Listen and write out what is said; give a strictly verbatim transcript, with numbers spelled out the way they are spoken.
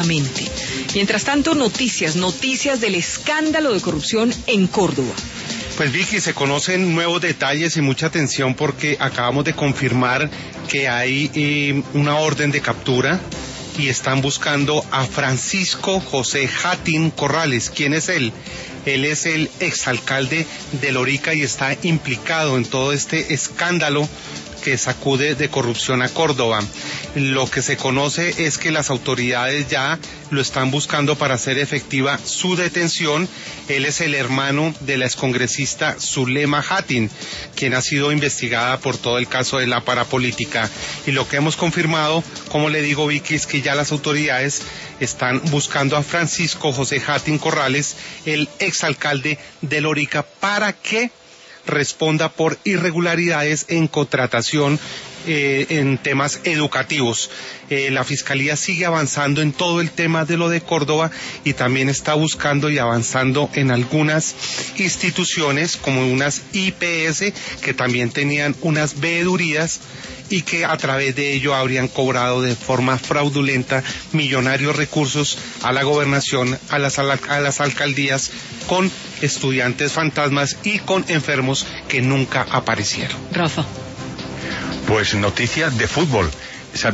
públicamente. Mientras tanto, noticias, noticias del escándalo de corrupción en Córdoba. Pues Vicky, se conocen nuevos detalles y mucha atención porque acabamos de confirmar que hay eh, una orden de captura y están buscando a Francisco José Hatín Corrales. ¿Quién es él? Él es el exalcalde de Lorica y está implicado en todo este escándalo que sacude de corrupción a Córdoba. Lo que se conoce es que las autoridades ya lo están buscando para hacer efectiva su detención. Él es el hermano de la excongresista Zulema Hatín, quien ha sido investigada por todo el caso de la parapolítica. Y lo que hemos confirmado, como le digo, Vicky, es que ya las autoridades están buscando a Francisco José Hatín Corrales, el exalcalde de Lorica, para que responda por irregularidades en contratación eh, en temas educativos. Eh, la Fiscalía sigue avanzando en todo el tema de lo de Córdoba y también está buscando y avanzando en algunas instituciones como unas I P S que también tenían unas veedurías y que a través de ello habrían cobrado de forma fraudulenta millonarios recursos a la gobernación, a las, a las alcaldías, con estudiantes fantasmas y con enfermos que nunca aparecieron. Rafa. Pues noticias de fútbol.